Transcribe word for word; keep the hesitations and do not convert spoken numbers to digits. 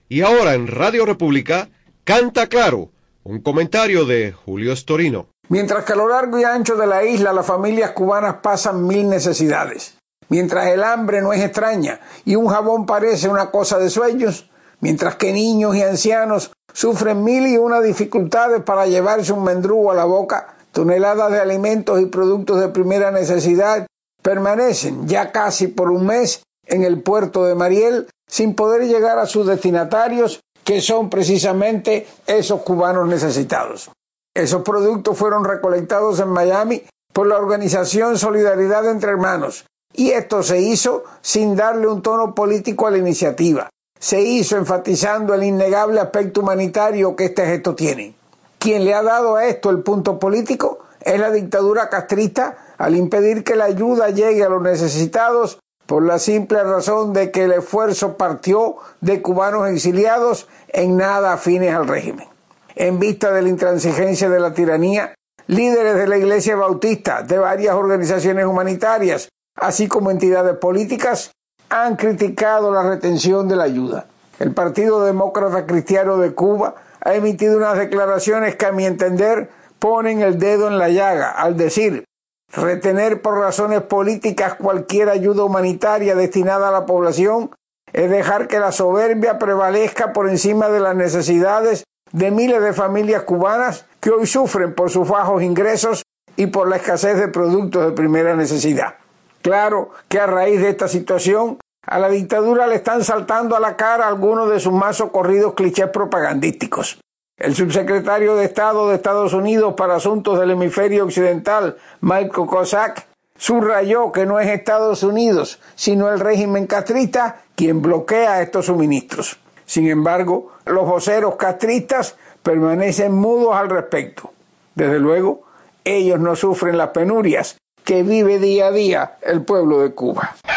Y ahora en Radio República, Canta Claro, un comentario de Julio Storino. Mientras que a lo largo y ancho de la isla las familias cubanas pasan mil necesidades, mientras el hambre no es extraña y un jabón parece una cosa de sueños, mientras que niños y ancianos sufren mil y una dificultades para llevarse un mendrugo a la boca, toneladas de alimentos y productos de primera necesidad permanecen ya casi por un mes en el puerto de Mariel sin poder llegar a sus destinatarios, que son precisamente esos cubanos necesitados. Esos productos fueron recolectados en Miami por la organización Solidaridad Entre Hermanos, y esto se hizo sin darle un tono político a la iniciativa. Se hizo enfatizando el innegable aspecto humanitario que este gesto tiene. Quien le ha dado a esto el punto político es la dictadura castrista, al impedir que la ayuda llegue a los necesitados por la simple razón de que el esfuerzo partió de cubanos exiliados en nada afines al régimen. En vista de la intransigencia de la tiranía, líderes de la Iglesia Bautista, de varias organizaciones humanitarias, así como entidades políticas, han criticado la retención de la ayuda. El Partido Demócrata Cristiano de Cuba ha emitido unas declaraciones que, a mi entender, ponen el dedo en la llaga al decir: retener por razones políticas cualquier ayuda humanitaria destinada a la población es dejar que la soberbia prevalezca por encima de las necesidades de miles de familias cubanas que hoy sufren por sus bajos ingresos y por la escasez de productos de primera necesidad. Claro que a raíz de esta situación, a la dictadura le están saltando a la cara algunos de sus más socorridos clichés propagandísticos. El subsecretario de Estado de Estados Unidos para Asuntos del Hemisferio Occidental, Michael Kozak, subrayó que no es Estados Unidos, sino el régimen castrista quien bloquea estos suministros. Sin embargo, los voceros castristas permanecen mudos al respecto. Desde luego, ellos no sufren las penurias que vive día a día el pueblo de Cuba.